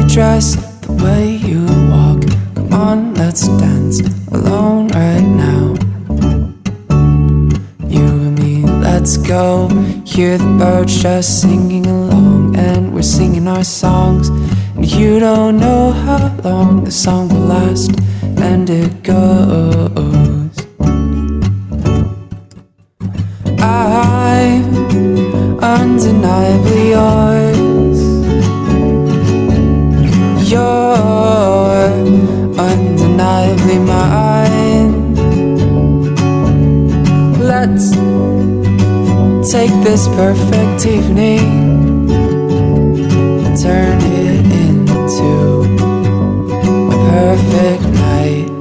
dress, the way you walk. Come on, let's dance alone right now. You and me, let's go. Hear the birds just singing along, and we're singing our songs. And you don't know how long the song will last, and it goes. I'm undeniably yours. You're undeniably mine. Let's take this perfect evening, turn it into a perfect night.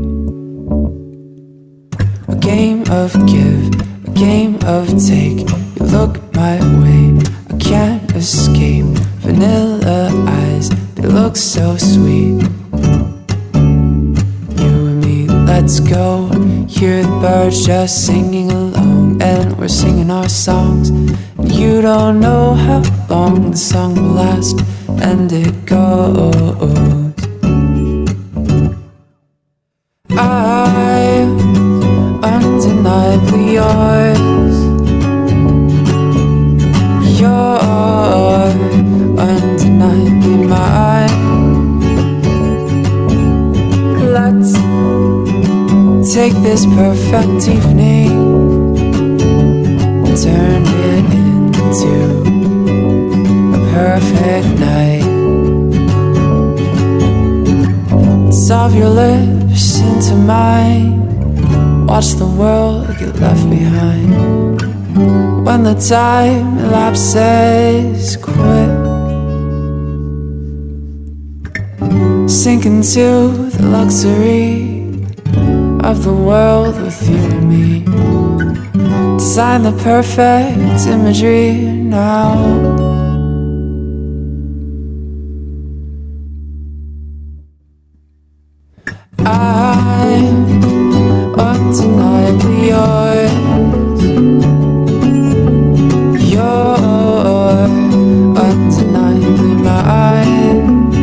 A game of give, a game of take. You look my way, I can't escape. Vanilla eyes, they look so sweet. You and me, let's go. Hear the birds just singing along, and we're singing our songs. And you don't know how long the song will last, and it goes. I'm undeniably yours. You're undeniably mine. Let's take this perfect evening, turn it into a perfect night. Dissolve your lips into mine. Watch the world get left behind. When the time elapses quick, sink into the luxury of the world with you and me. Design the perfect imagery now. I'm undeniably yours. You're undeniably mine.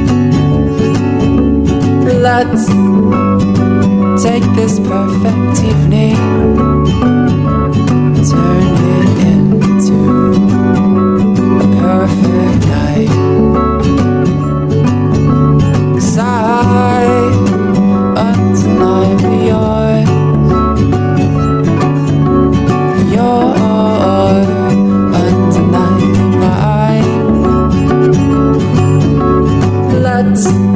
Let's take this perfect evening, turn it into a perfect night. 'Cause I'm undeniably yours. You're undeniably mine. Let's